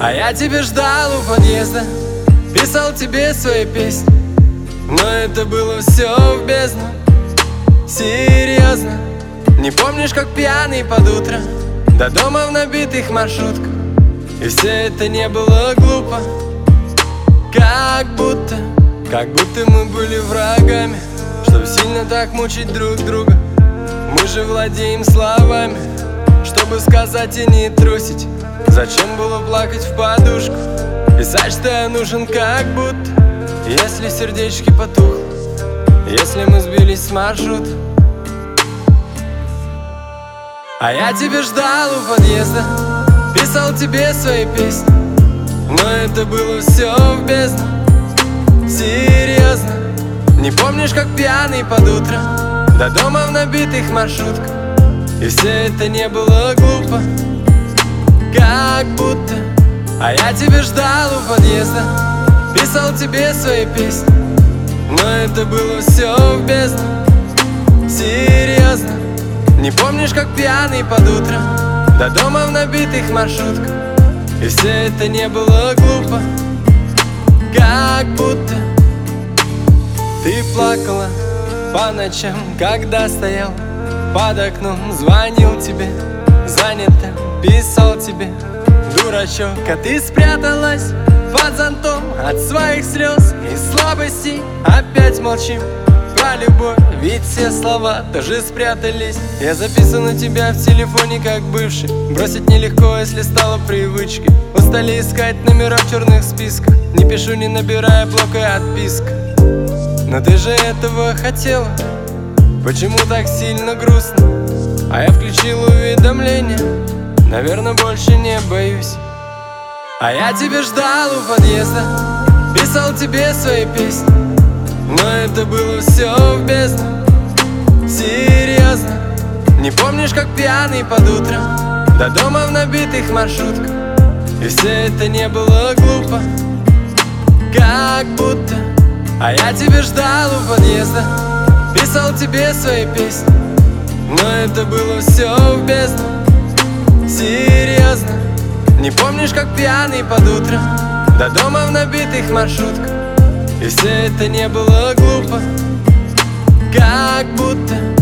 А я тебя ждал у подъезда, писал тебе свои песни, но это было все в бездну. Серьезно, не помнишь, как пьяный под утро до дома в набитых маршрутках? И все это не было глупо, как будто мы были врагами, чтоб сильно так мучить друг друга. Мы же владеем словами, чтобы сказать и не трусить. Зачем было плакать в подушку, писать, что я нужен как будто? Если сердечки потухло, если мы сбились с маршрута. А я тебя ждал у подъезда, писал тебе свои песни, но это было все в бездну. Серьезно, не помнишь, как пьяный под утро до дома в набитых маршрутках? И все это не было глупо, как будто. А я тебя ждал у подъезда, писал тебе свои песни, но это было все в бездну. Серьезно, не помнишь, как пьяный под утро до дома в набитых маршрутках? И все это не было глупо, как будто. Ты плакала по ночам, когда стоял под окном, звонил тебе, занято, писал тебе, дурачок. А ты спряталась под зонтом от своих слез и слабостей. Опять молчим про любовь, ведь все слова тоже спрятались. Я записан у тебя в телефоне как бывший. Бросить нелегко, если стало привычкой. Устали искать номера в черных списках. Не пишу, не набирая, блока отписка. Но ты же этого хотела, почему так сильно грустно? А я включил уведомления, наверное, больше не боюсь. А я тебя ждал у подъезда, писал тебе свои песни, но это было все в бездну. Серьезно, не помнишь, как пьяный под утро до дома в набитых маршрутках? И все это не было глупо, как будто. А я тебя ждал у подъезда, писал тебе свои песни, но это было все в бездну. Серьезно, не помнишь, как пьяный под утро до дома в набитых маршрутках? И все это не было глупо, как будто.